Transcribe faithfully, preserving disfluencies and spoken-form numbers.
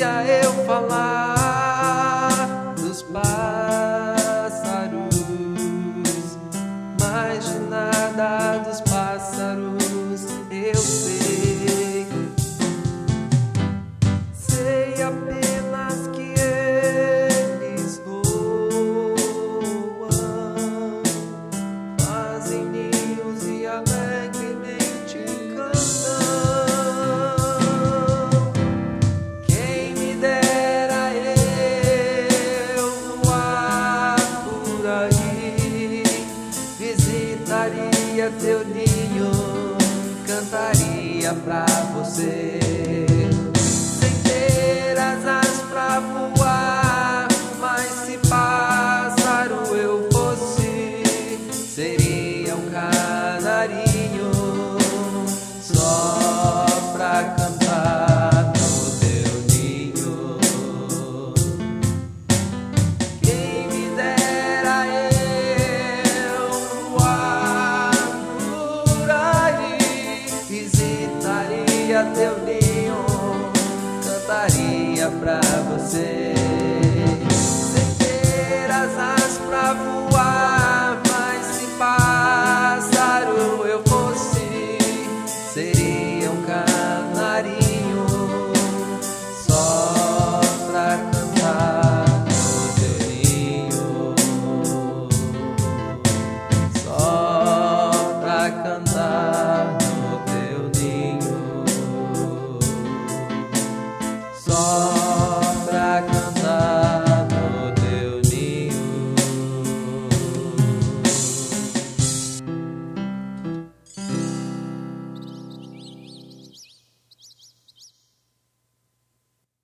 eu falar dos pássaros, mas de nada dos pássaros eu sei. Sei apenas que eles voam, fazem ninhos e alegremente cantam. Quem me dera eu voar por aí, visitaria teu ninho, cantaria pra você. Sem ter asas pra voar, mas se pássaro eu fosse, seria um canarinho só pra cantar no teu ninho. Quem me dera eu voar por aí, visitaria teu ninho, cantaria pra você.